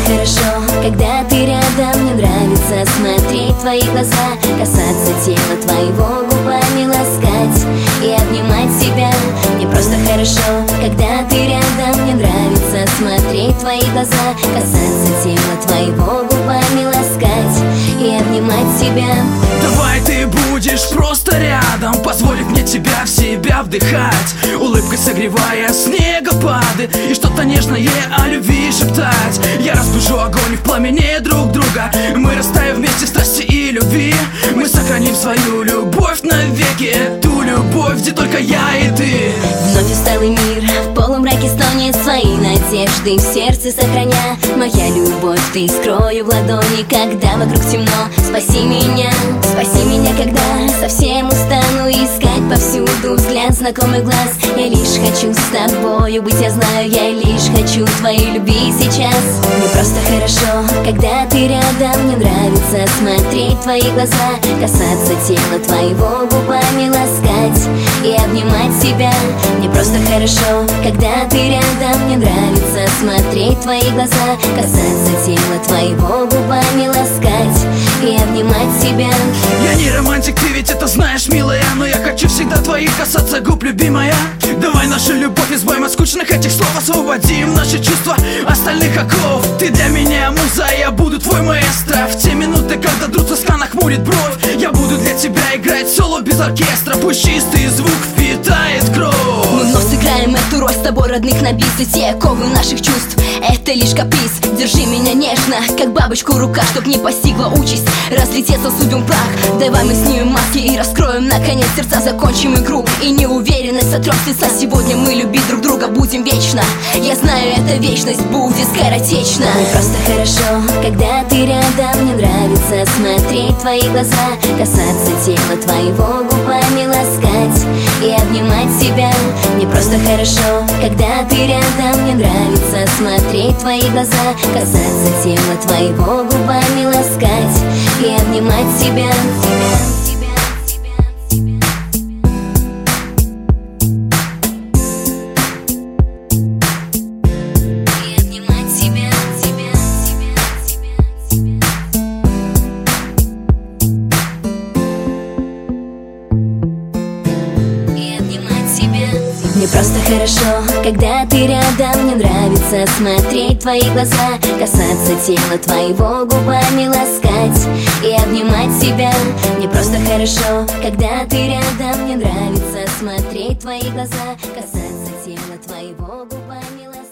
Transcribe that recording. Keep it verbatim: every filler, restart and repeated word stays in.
хорошо, когда ты рядом. Мне нравится смотреть твои глаза, касаться тела твоего, губами ласкать и обнимать себя. Мне просто хорошо, когда ты рядом. Мне нравится смотреть твои глаза, касаться тела твоего, губами ласкать и обнимать себя. Давай ты будешь просто рядом, позволив мне тебя в себя вдыхать, улыбкой согревая снегопады и что-то нежное о любви шептать. Я разбужу огонь в пламени друг друга, мы растаем вместе страсти и любви. Мы сохраним свою любовь навеки, ту любовь, где только я и ты. Вновь усталый мир в полумраке стонет, свои надежды в сердце сохраня. Моя любовь ты скрою в ладони, когда вокруг темно. Спаси меня, спаси меня, когда совсем устану искать повсюду взгляд знакомых глаз. Я лишь хочу с тобою быть, я знаю, я лишь хочу твоей любви сейчас. Мне просто хорошо, когда ты рядом. Мне нравится смотреть твои глаза, касаться тела твоего, губами ласкать и обнимать себя. Мне просто хорошо, когда ты рядом. Мне нравится смотреть твои глаза, касаться тела твоего, губами ласкать и обнимать себя. Я не романтик, ты ведь это знаешь, милая, но я хочу всегда твоих касаться губ, любимая. Давай нашу любовь избавим от скучных этих слов, освободим наши чувства остальных оков. Ты для меня муза, я буду твой маэстро. В те минуты, когда друг тоска нахмурит бровь, я буду для тебя играть соло без оркестра. Пусть чистый звук впитает кровь. Мы вновь сыграем эту роль с тобой, родных на бис. И те оковы наших чувств, это лишь каприз. Держи меня нежно, как бабочку в руках, чтоб не постигла участь разлететься судьбам прах. Давай мы снимем маски и раскроем наконец сердца, закончим игру и неуверенность сотрем с лица. Сегодня мы любить друг друга будем вечно. Я знаю, эта вечность будет скоротечна. Мне просто хорошо, когда ты рядом. Мне нравится смотреть твои глаза, касаться тела твоего, губами ласкать и обнимать себя. Мне просто хорошо, когда ты рядом. Мне нравится смотреть твои глаза, касаться тела твоего, губами ласкать и обнимать себя. Мне просто хорошо, когда ты рядом. Мне нравится смотреть твои глаза, касаться тела твоего, губами ласкать и обнимать себя. Мне просто хорошо, когда ты рядом. Мне нравится смотреть твои глаза, касаться тела твоего, губами ласкать.